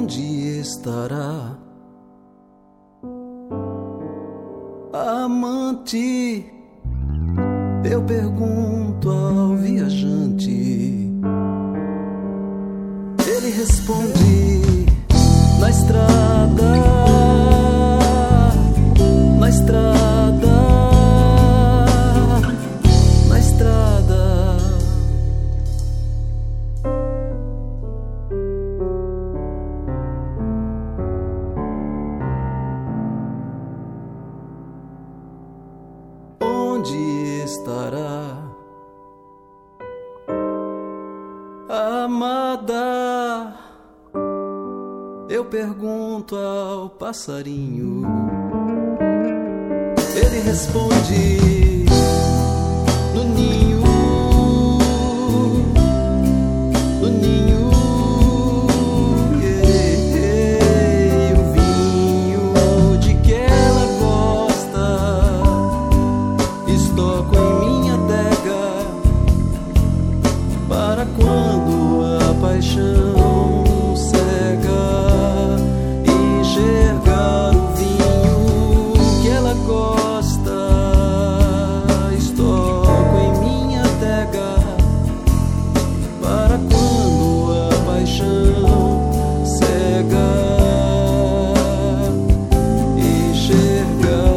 Onde estará a amante? Eu pergunto ao viajante. Ele responde: na estrada, na estrada, na estrada. Onde estará a amada? Eu pergunto ao passarinho. Ele responde: no ninho, no ninho. E o vinho de que ela gosta estoco em minha adega, para quando a paixão cega enxergar o vinho que ela gosta. Estoco em minha adega, para quando a paixão cega enxergar.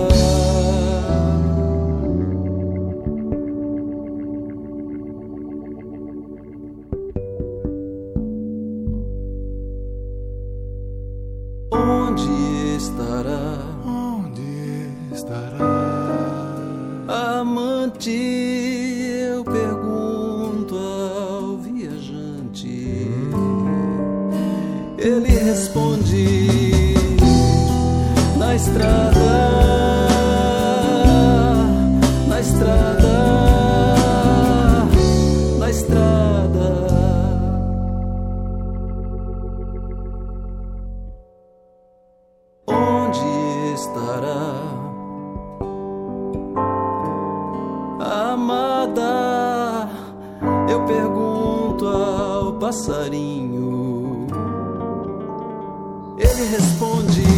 Onde estará? Onde estará a amante? Eu pergunto ao viajante. Ele responde: na estrada, na estrada, na estrada. Onde estará a amada? Eu pergunto ao passarinho. Ele responde: